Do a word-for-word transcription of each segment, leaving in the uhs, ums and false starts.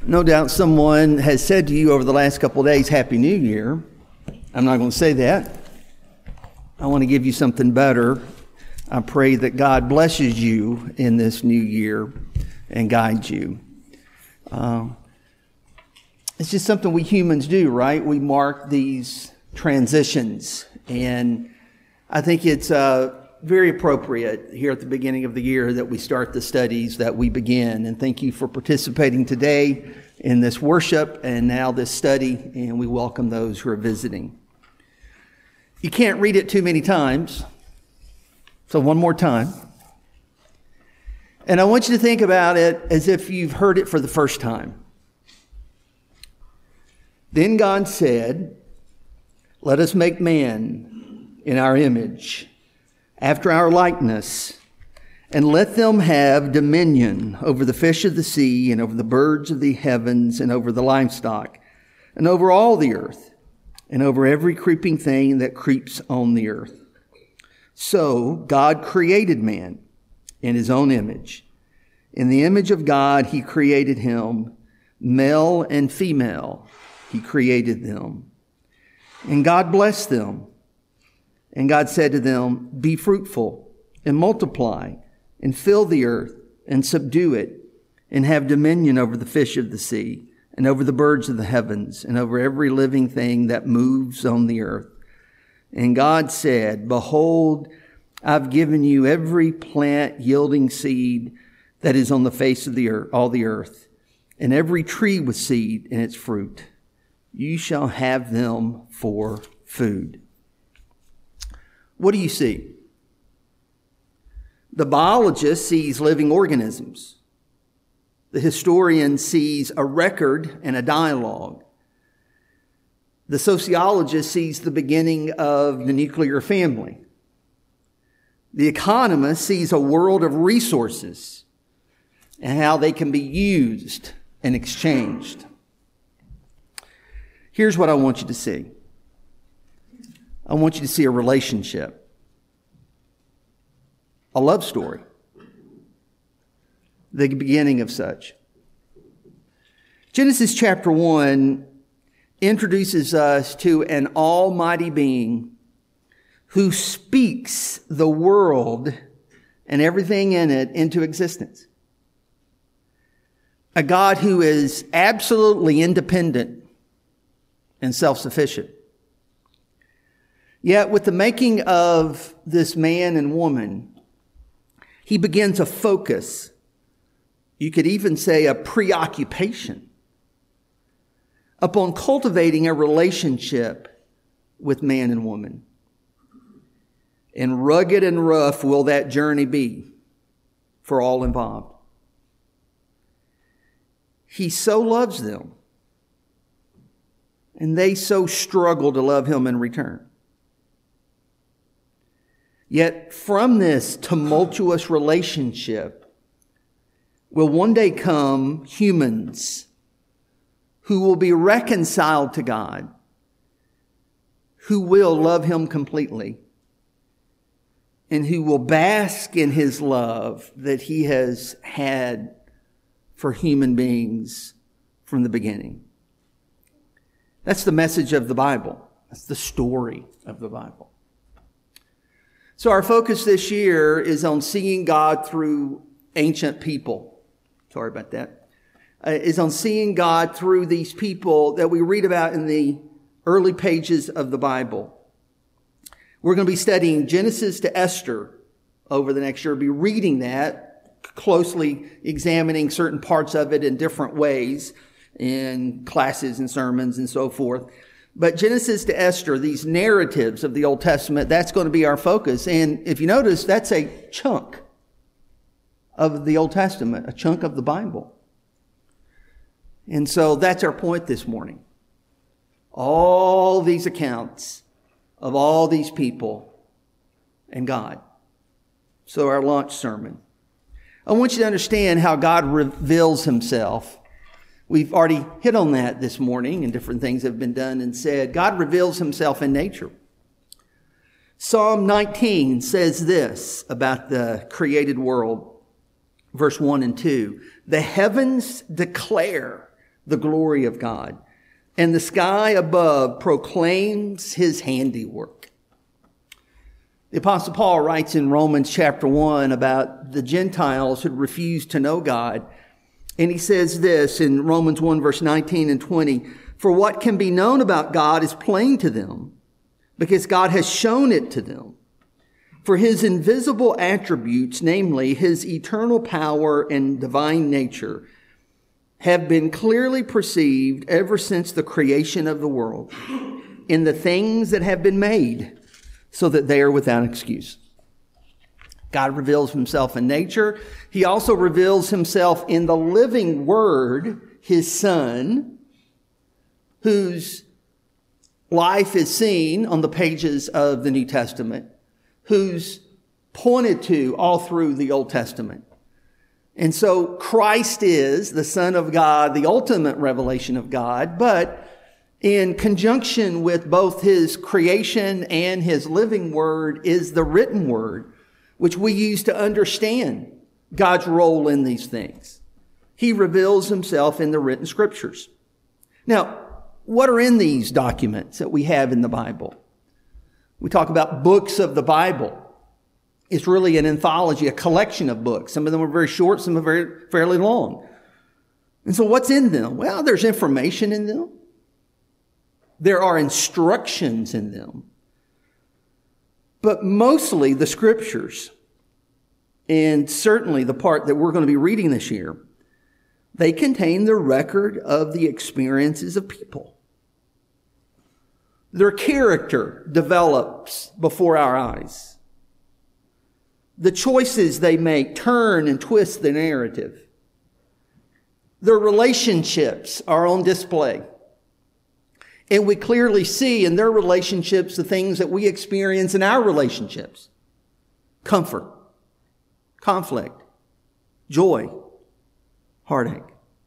No doubt someone has said to you over the last couple of days, Happy New Year. I'm not going to say that. I want to give you something better. I pray that God blesses you in this new year and guides you. Uh, it's just something we humans do, right? We mark these transitions. And I think it's uh, very appropriate here at the beginning of the year that we start the studies that we begin. And thank you for participating today in this worship and now this study. And we welcome those who are visiting. You can't read it too many times. So one more time. And I want you to think about it as if you've heard it for the first time. Then God said, "Let us make man in our image, after our likeness, and let them have dominion over the fish of the sea, and over the birds of the heavens, and over the livestock, and over all the earth, and over every creeping thing that creeps on the earth." So God created man in his own image. In the image of God, he created him, male and female, he created them. And God blessed them. And God said to them, "Be fruitful and multiply and fill the earth and subdue it and have dominion over the fish of the sea and over the birds of the heavens and over every living thing that moves on the earth." And God said, "Behold, I've given you every plant yielding seed that is on the face of the earth, all the earth, and every tree with seed in its fruit. You shall have them for food." What do you see? The biologist sees living organisms. The historian sees a record and a dialogue. The sociologist sees the beginning of the nuclear family. The economist sees a world of resources and how they can be used and exchanged. Here's what I want you to see. I want you to see a relationship, a love story, the beginning of such. Genesis chapter one introduces us to an almighty being who speaks the world and everything in it into existence. A God who is absolutely independent and self-sufficient. Yet with the making of this man and woman, he begins a focus, you could even say a preoccupation, upon cultivating a relationship with man and woman. And rugged and rough will that journey be for all involved. He so loves them, and they so struggle to love him in return. Yet from this tumultuous relationship will one day come humans who will be reconciled to God, who will love him completely, and who will bask in his love that he has had for human beings from the beginning. That's the message of the Bible. That's the story of the Bible. So our focus this year is on seeing God through ancient people. Sorry about that. Uh, is on seeing God through these people that we read about in the early pages of the Bible. We're going to be studying Genesis to Esther over the next year. We'll be reading that, closely examining certain parts of it in different ways in classes and sermons and so forth. But Genesis to Esther, these narratives of the Old Testament, that's going to be our focus. And if you notice, that's a chunk of the Old Testament, a chunk of the Bible. And so that's our point this morning. All these accounts of all these people and God. So our launch sermon. I want you to understand how God reveals himself. We've already hit on that this morning, and different things have been done and said. God reveals himself in nature. Psalm nineteen says this about the created world, verse one and two. "The heavens declare the glory of God, and the sky above proclaims his handiwork. The Apostle Paul writes in Romans chapter one about the Gentiles who refused to know God. And he says this in Romans one, verse nineteen and twenty, "For what can be known about God is plain to them, because God has shown it to them. For his invisible attributes, namely his eternal power and divine nature, have been clearly perceived ever since the creation of the world in the things that have been made, so that they are without excuse." God reveals himself in nature. He also reveals himself in the living Word, his Son, whose life is seen on the pages of the New Testament, who's pointed to all through the Old Testament. And so Christ is the Son of God, the ultimate revelation of God, but in conjunction with both his creation and his living Word is the written Word, which we use to understand God's role in these things. He reveals himself in the written scriptures. Now, what are in these documents that we have in the Bible? We talk about books of the Bible. It's really an anthology, a collection of books. Some of them are very short, some are very fairly long. And so what's in them? Well, there's information in them. There are instructions in them. But mostly the scriptures, and certainly the part that we're going to be reading this year, they contain the record of the experiences of people. Their character develops before our eyes. The choices they make turn and twist the narrative. Their relationships are on display. And we clearly see in their relationships the things that we experience in our relationships. Comfort, conflict, joy, heartache.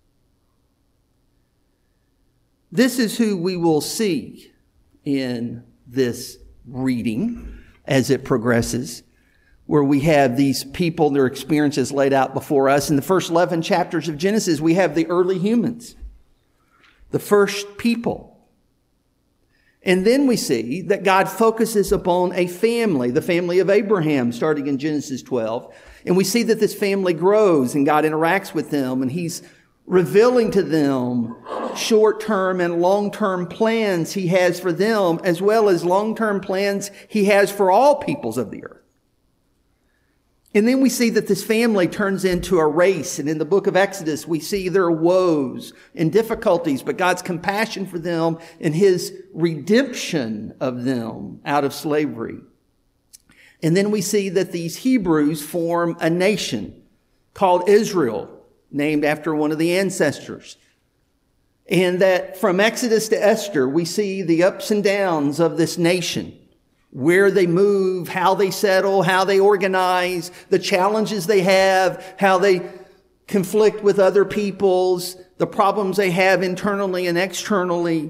This is who we will see in this reading as it progresses, where we have these people, their experiences laid out before us. In the first eleven chapters of Genesis, we have the early humans, the first people. And then we see that God focuses upon a family, the family of Abraham, starting in Genesis twelve. And we see that this family grows and God interacts with them, and he's revealing to them short-term and long-term plans he has for them, as well as long-term plans he has for all peoples of the earth. And then we see that this family turns into a race. And in the book of Exodus, we see their woes and difficulties, but God's compassion for them and his redemption of them out of slavery. And then we see that these Hebrews form a nation called Israel, named after one of the ancestors. And that from Exodus to Esther, we see the ups and downs of this nation. Where they move, how they settle, how they organize, the challenges they have, how they conflict with other peoples, the problems they have internally and externally.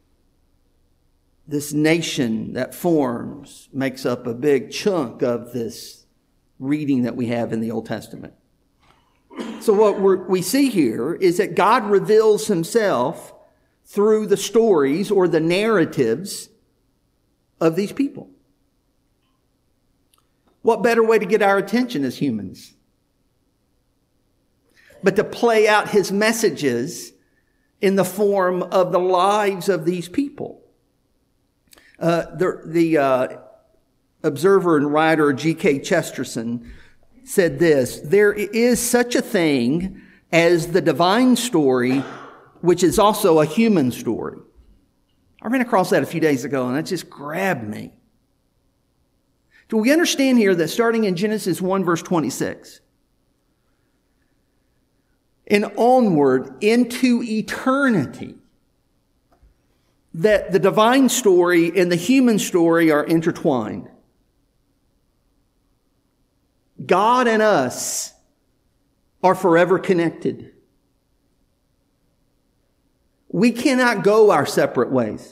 This nation that forms makes up a big chunk of this reading that we have in the Old Testament. So what we're, we see here is that God reveals himself through the stories or the narratives of these people. What better way to get our attention as humans but to play out his messages in the form of the lives of these people? Uh, the the uh, observer and writer G K Chesterton said this: "There is such a thing as the divine story, which is also a human story." I ran across that a few days ago, and that just grabbed me. Do we understand here that starting in Genesis one, verse twenty-six, and onward into eternity, that the divine story and the human story are intertwined? God and us are forever connected. We cannot go our separate ways.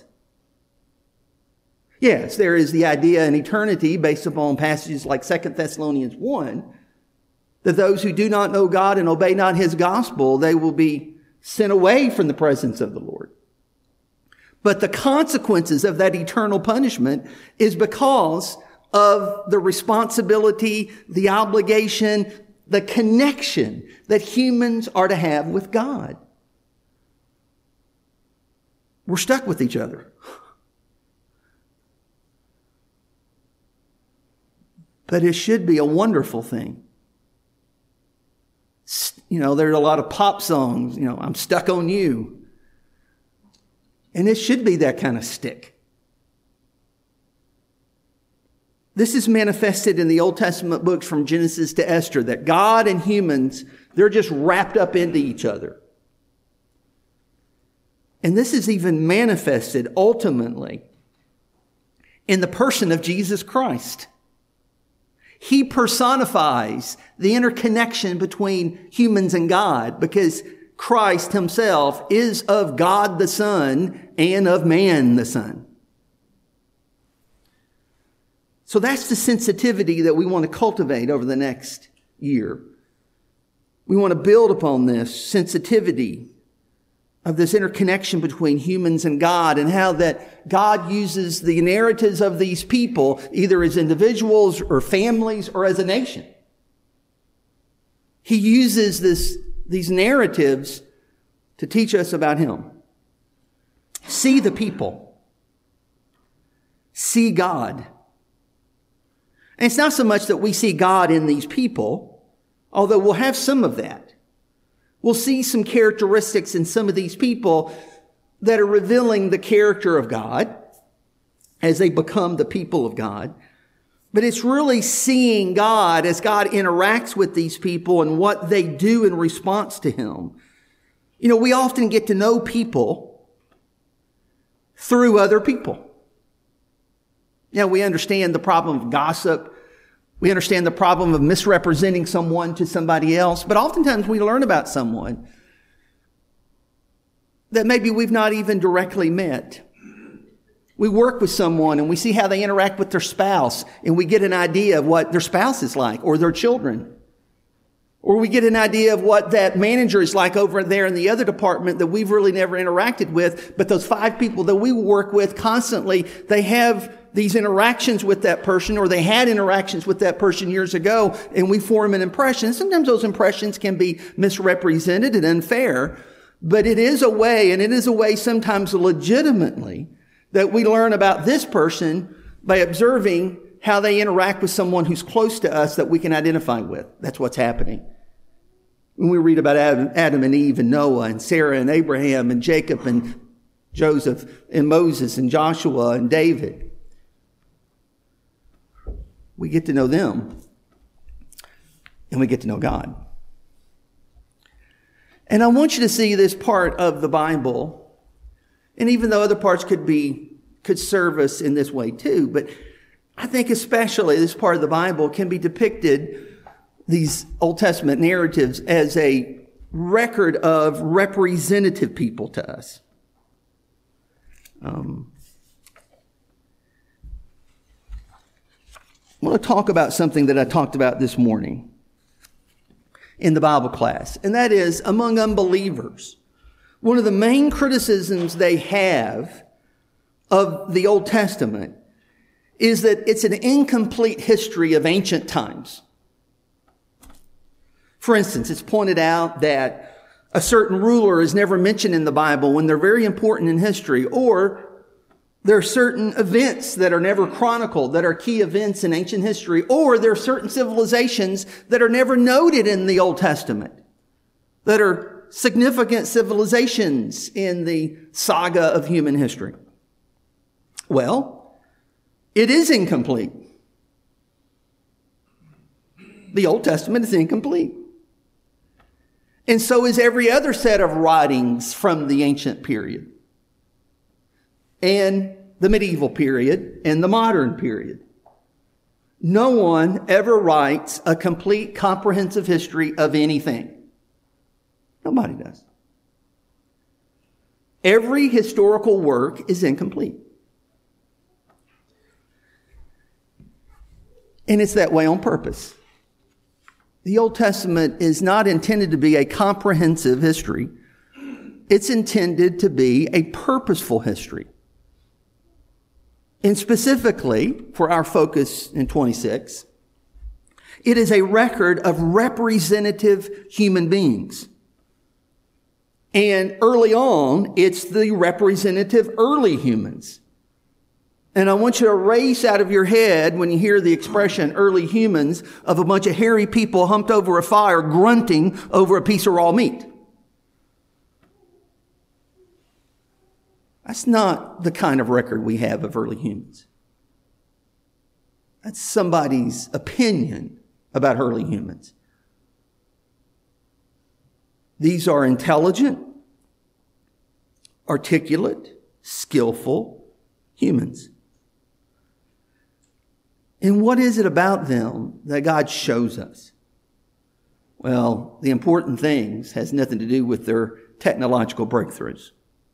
Yes, there is the idea in eternity based upon passages like Second Thessalonians one, that those who do not know God and obey not his gospel, they will be sent away from the presence of the Lord. But the consequences of that eternal punishment is because of the responsibility, the obligation, the connection that humans are to have with God. We're stuck with each other. But it should be a wonderful thing. You know, there's a lot of pop songs, you know, I'm stuck on you. And it should be that kind of stick. This is manifested in the Old Testament books from Genesis to Esther, that God and humans, they're just wrapped up into each other. And this is even manifested ultimately in the person of Jesus Christ. He personifies the interconnection between humans and God, because Christ himself is of God the Son and of man the Son. So that's the sensitivity that we want to cultivate over the next year. We want to build upon this sensitivity of this interconnection between humans and God, and how that God uses the narratives of these people either as individuals or families or as a nation. He uses this, these narratives to teach us about him. See the people. See God. And it's not so much that we see God in these people, although we'll have some of that. We'll see some characteristics in some of these people that are revealing the character of God as they become the people of God. But it's really seeing God as God interacts with these people and what they do in response to him. You know, we often get to know people through other people. Yeah, we understand the problem of gossip. We understand the problem of misrepresenting someone to somebody else. But oftentimes we learn about someone that maybe we've not even directly met. We work with someone and we see how they interact with their spouse, and we get an idea of what their spouse is like, or their children. Or we get an idea of what that manager is like over there in the other department that we've really never interacted with. But those five people that we work with constantly, they have these interactions with that person, or they had interactions with that person years ago, and we form an impression. Sometimes those impressions can be misrepresented and unfair, but it is a way, and it is a way sometimes legitimately, that we learn about this person by observing how they interact with someone who's close to us that we can identify with. That's what's happening. When we read about Adam, Adam and Eve and Noah and Sarah and Abraham and Jacob and Joseph and Moses and Joshua and David, we get to know them, and we get to know God. And I want you to see this part of the Bible, and even though other parts could be, could serve us in this way too, but I think especially this part of the Bible can be depicted, these Old Testament narratives, as a record of representative people to us. Um, I want to talk about something that I talked about this morning in the Bible class, and that is among unbelievers. One of the main criticisms they have of the Old Testament is that it's an incomplete history of ancient times. For instance, it's pointed out that a certain ruler is never mentioned in the Bible when they're very important in history, or there are certain events that are never chronicled, that are key events in ancient history, or there are certain civilizations that are never noted in the Old Testament, that are significant civilizations in the saga of human history. Well, it is incomplete. The Old Testament is incomplete. And so is every other set of writings from the ancient period, and the medieval period, and the modern period. No one ever writes a complete, comprehensive history of anything. Nobody does. Every historical work is incomplete. And it's that way on purpose. The Old Testament is not intended to be a comprehensive history it's intended to be a purposeful history. And specifically, for our focus in twenty-six, it is a record of representative human beings. And early on, it's the representative early humans. And I want you to erase out of your head, when you hear the expression early humans, of a bunch of hairy people humped over a fire grunting over a piece of raw meat. That's not the kind of record we have of early humans. That's somebody's opinion about early humans. These are intelligent, articulate, skillful humans. And what is it about them that God shows us? Well, the important things has nothing to do with their technological breakthroughs.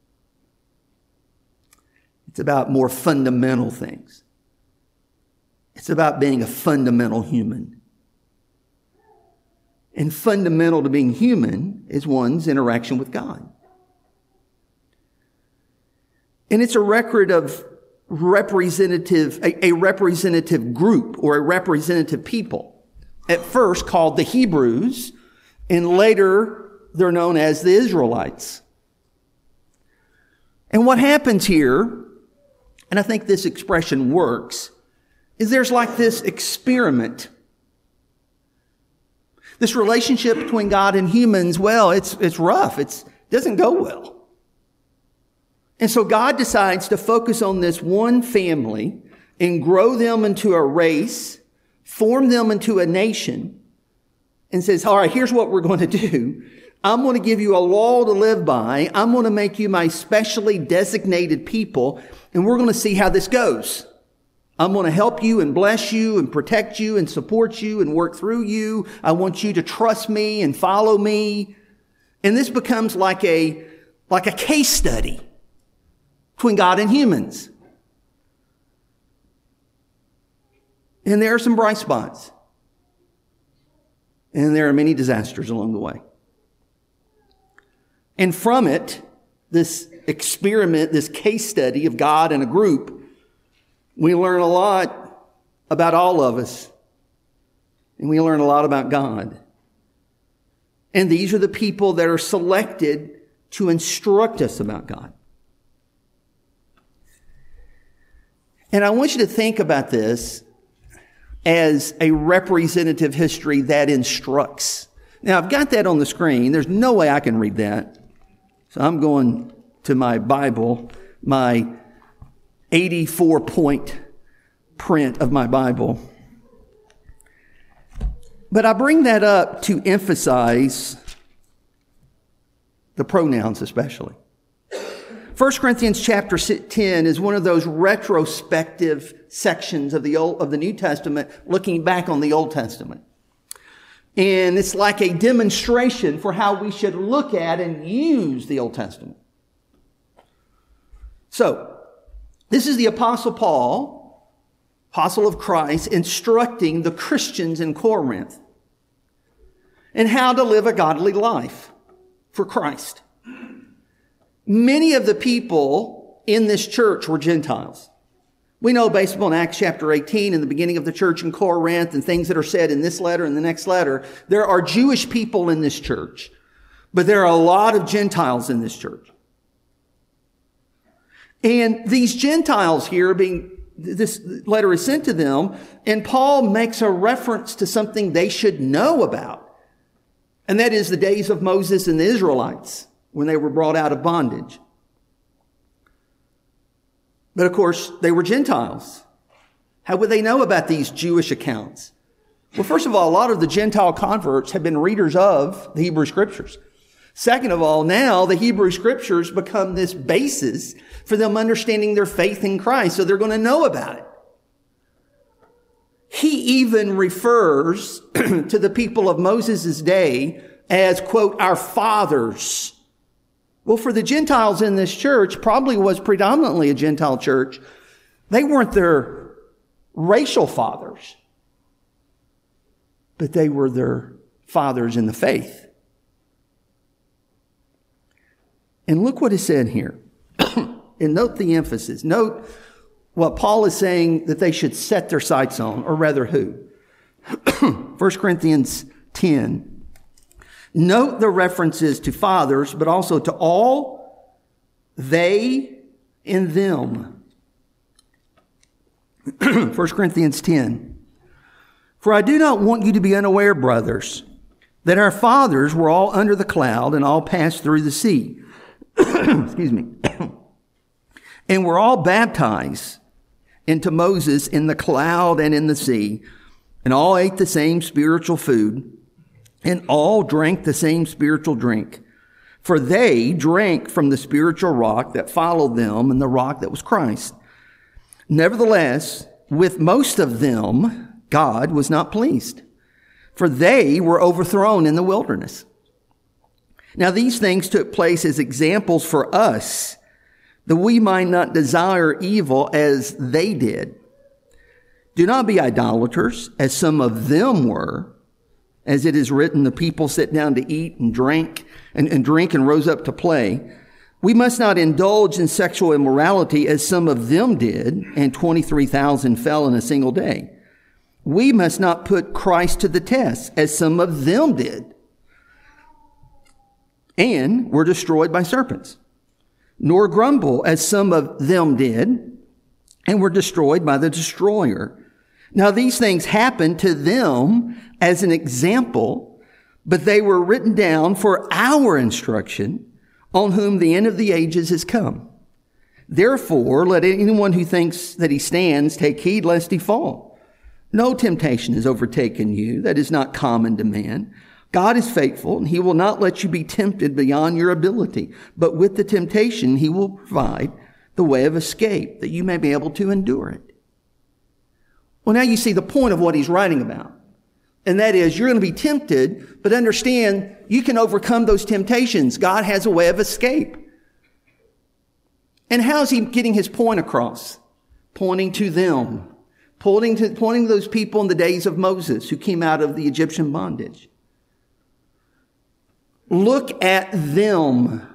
It's about more fundamental things. It's about being a fundamental human. And fundamental to being human is one's interaction with God. And it's a record of representative, a, a representative group or a representative people. At first called the Hebrews, and later they're known as the Israelites. And what happens here, and I think this expression works, is there's like this experiment. This relationship between God and humans, well, it's, it's rough. It's, it doesn't go well. And so God decides to focus on this one family and grow them into a race, form them into a nation, and says, all right, here's what we're going to do. I'm going to give you a law to live by. I'm going to make you my specially designated people, and we're going to see how this goes. I'm going to help you and bless you and protect you and support you and work through you. I want you to trust me and follow me. And this becomes like a, like a case study between God and humans. And there are some bright spots. And there are many disasters along the way. And from it, this experiment, this case study of God and a group, we learn a lot about all of us. And we learn a lot about God. And these are the people that are selected to instruct us about God. And I want you to think about this as a representative history that instructs. Now, I've got that on the screen. There's no way I can read that. So I'm going to my Bible, my eighty-four point print of my Bible. But I bring that up to emphasize the pronouns especially. First Corinthians chapter ten is one of those retrospective sections of the Old, of the New Testament, looking back on the Old Testament. And it's like a demonstration for how we should look at and use the Old Testament. So, this is the Apostle Paul, apostle of Christ, instructing the Christians in Corinth in how to live a godly life for Christ. Many of the people in this church were Gentiles. We know based upon Acts chapter eighteen and the beginning of the church in Corinth and things that are said in this letter and the next letter, there are Jewish people in this church, but there are a lot of Gentiles in this church. And these Gentiles here being, this letter is sent to them, and Paul makes a reference to something they should know about. And that is the days of Moses and the Israelites when they were brought out of bondage. But of course, they were Gentiles. How would they know about these Jewish accounts? Well, first of all, a lot of the Gentile converts have been readers of the Hebrew Scriptures. Second of all, now the Hebrew Scriptures become this basis for them understanding their faith in Christ, so they're going to know about it. He even refers to the people of Moses' day as, quote, our fathers. Well, for the Gentiles in this church, probably was predominantly a Gentile church, they weren't their racial fathers, but they were their fathers in the faith. And look what is said here. And note the emphasis. Note what Paul is saying that they should set their sights on, or rather who? First Corinthians ten. Note the references to fathers, but also to all, they, and them. First Corinthians ten. For I do not want you to be unaware, brothers, that our fathers were all under the cloud and all passed through the sea. Excuse me. And were all baptized into Moses in the cloud and in the sea, and all ate the same spiritual food, and all drank the same spiritual drink. For they drank from the spiritual rock that followed them, and the rock that was Christ. Nevertheless, with most of them, God was not pleased, for they were overthrown in the wilderness. Now these things took place as examples for us, that we might not desire evil as they did. Do not be idolaters, as some of them were. As it is written, the people sat down to eat and drink and, and drink and rose up to play. We must not indulge in sexual immorality as some of them did, and twenty-three thousand fell in a single day. We must not put Christ to the test as some of them did, and were destroyed by serpents. Nor grumble as some of them did, and were destroyed by the destroyer. Now these things happened to them as an example, but they were written down for our instruction, on whom the end of the ages has come. Therefore, let anyone who thinks that he stands take heed lest he fall. No temptation has overtaken you that is not common to man. God is faithful, and he will not let you be tempted beyond your ability. But with the temptation, he will provide the way of escape, that you may be able to endure it. Well, now you see the point of what he's writing about. And that is, you're going to be tempted, but understand you can overcome those temptations. God has a way of escape. And how is he getting his point across? Pointing to them. Pointing to, pointing to those people in the days of Moses who came out of the Egyptian bondage. Look at them.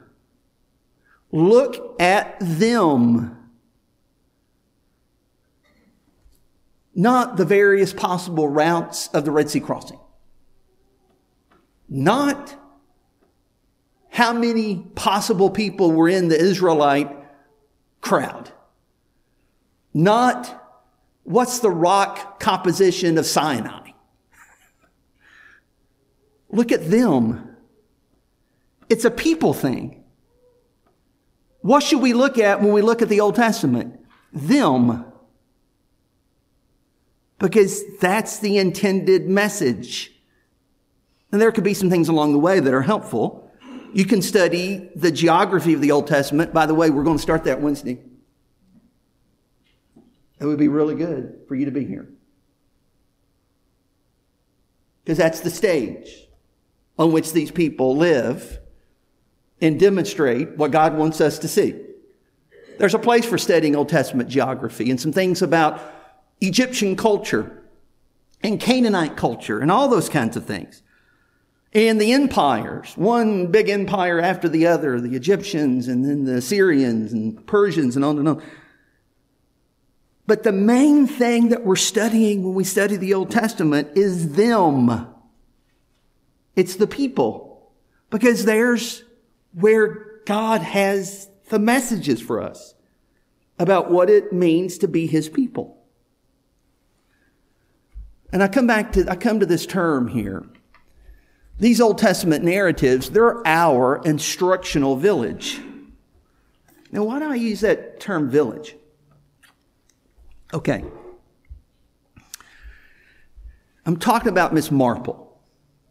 Look at them. Not the various possible routes of the Red Sea crossing. Not how many possible people were in the Israelite crowd. Not what's the rock composition of Sinai. Look at them. It's a people thing. What should we look at when we look at the Old Testament? Them. Because that's the intended message. And there could be some things along the way that are helpful. You can study the geography of the Old Testament. By the way, we're going to start that Wednesday. It would be really good for you to be here. Because that's the stage on which these people live and demonstrate what God wants us to see. There's a place for studying Old Testament geography and some things about Egyptian culture and Canaanite culture and all those kinds of things. And the empires, one big empire after the other, the Egyptians and then the Assyrians and Persians and on and on. But the main thing that we're studying when we study the Old Testament is them. It's the people. Because there's where God has the messages for us about what it means to be his people. And I come back to, I come to this term here. These Old Testament narratives, they're our instructional village. Now, why do I use that term village? Okay. I'm talking about Miss Marple.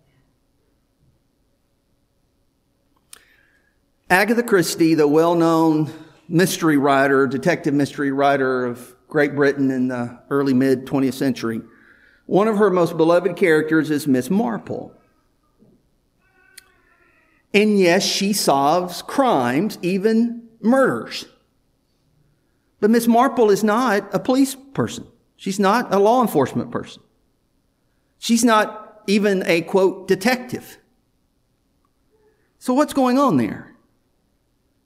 Agatha Christie, the well-known mystery writer, detective mystery writer of Great Britain in the early mid-twentieth century, one of her most beloved characters is Miss Marple. And yes, she solves crimes, even murders. But Miss Marple is not a police person. She's not a law enforcement person. She's not even a, quote, detective. So what's going on there?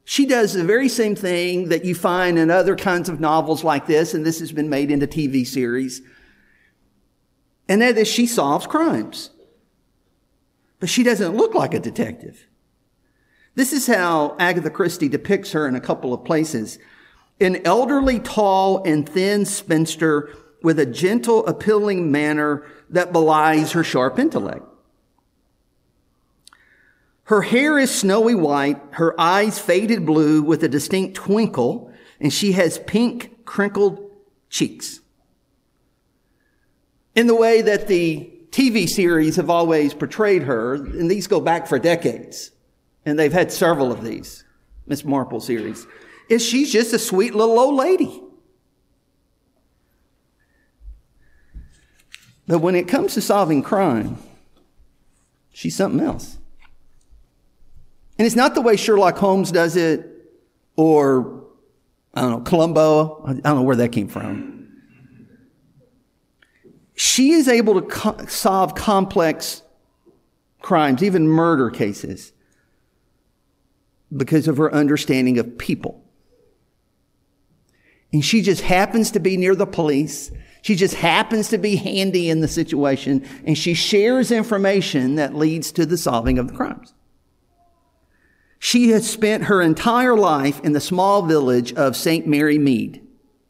She does the very same thing that you find in other kinds of novels like this, and this has been made into T V series. And that is, she solves crimes. But she doesn't look like a detective. This is how Agatha Christie depicts her in a couple of places. An elderly, tall, and thin spinster with a gentle, appealing manner that belies her sharp intellect. Her hair is snowy white, her eyes faded blue with a distinct twinkle, and she has pink, crinkled cheeks. In the way that the T V series have always portrayed her, and these go back for decades, and they've had several of these, Miss Marple series, is she's just a sweet little old lady. But when it comes to solving crime, she's something else. And it's not the way Sherlock Holmes does it, or, I don't know, Columbo. I don't know where that came from. She is able to co- solve complex crimes, even murder cases, because of her understanding of people. And she just happens to be near the police. She just happens to be handy in the situation, and she shares information that leads to the solving of the crimes. She has spent her entire life in the small village of Saint Mary Mead.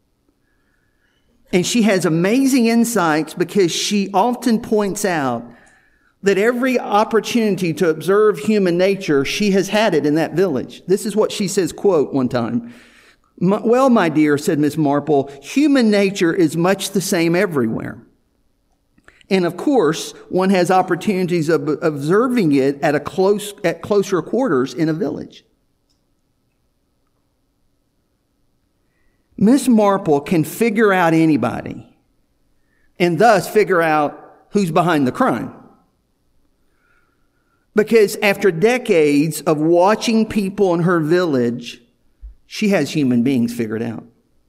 And she has amazing insights because she often points out that every opportunity to observe human nature, she has had it in that village. This is what she says, quote, one time. "Well, my dear," said Miss Marple, "human nature is much the same everywhere. And of course, one has opportunities of observing it at a close, at closer quarters in a village." Miss Marple can figure out anybody and thus figure out who's behind the crime. Because after decades of watching people in her village, she has human beings figured out.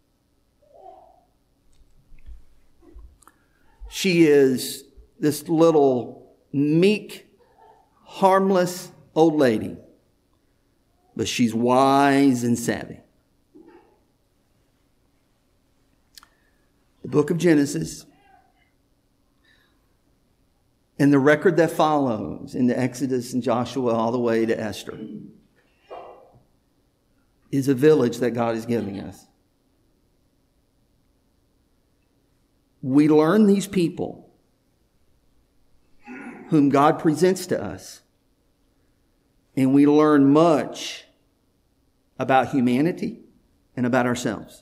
She is this little meek, harmless old lady, but she's wise and savvy. The book of Genesis and the record that follows into Exodus and Joshua all the way to Esther is a village that God is giving us. We learn these people whom God presents to us, and we learn much about humanity and about ourselves.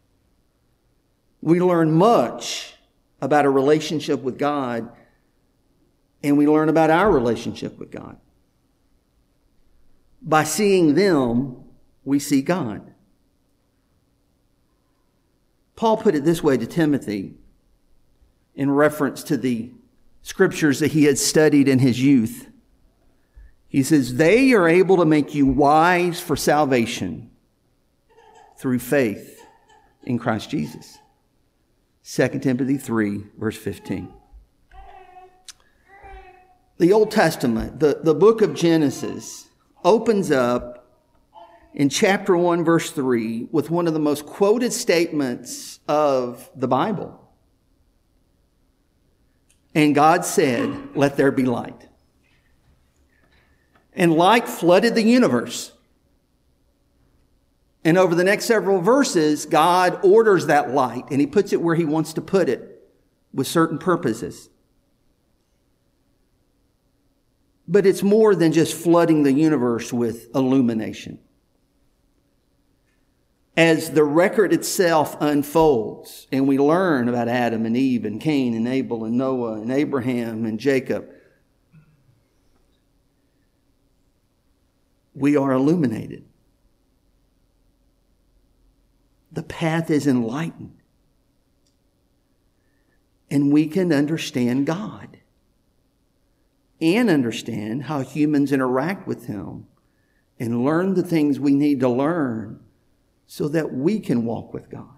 We learn much about a relationship with God, and we learn about our relationship with God. By seeing them, we see God. Paul put it this way to Timothy in reference to the scriptures that he had studied in his youth. He says, "They are able to make you wise for salvation through faith in Christ Jesus." Second Timothy three, verse fifteen. The Old Testament, the, the book of Genesis, opens up in chapter one, verse three, with one of the most quoted statements of the Bible. "And God said, let there be light. And light flooded the universe." And over the next several verses, God orders that light, and he puts it where he wants to put it with certain purposes. But it's more than just flooding the universe with illumination. As the record itself unfolds, and we learn about Adam and Eve and Cain and Abel and Noah and Abraham and Jacob, we are illuminated. The path is enlightened. And we can understand God and understand how humans interact with him and learn the things we need to learn so that we can walk with God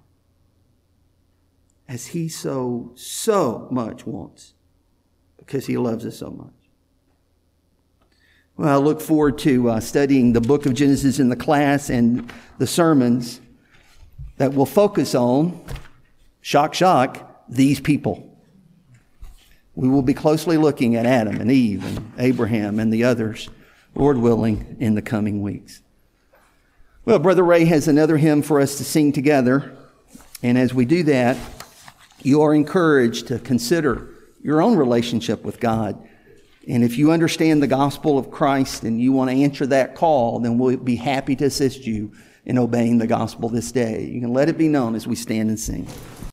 as he so, so much wants, because he loves us so much. Well, I look forward to uh, studying the book of Genesis in the class and the sermons that will focus on, shock, shock, these people. We will be closely looking at Adam and Eve and Abraham and the others, Lord willing, in the coming weeks. Well, Brother Ray has another hymn for us to sing together. And as we do that, you are encouraged to consider your own relationship with God. And if you understand the gospel of Christ and you want to answer that call, then we'll be happy to assist you in obeying the gospel this day. You can let it be known as we stand and sing.